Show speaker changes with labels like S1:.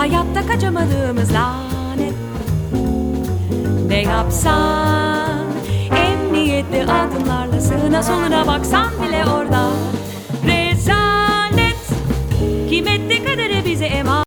S1: hayatta kaçamadığımız lanet. Ne yapsan, emniyetli adımlarla sağına soluna baksan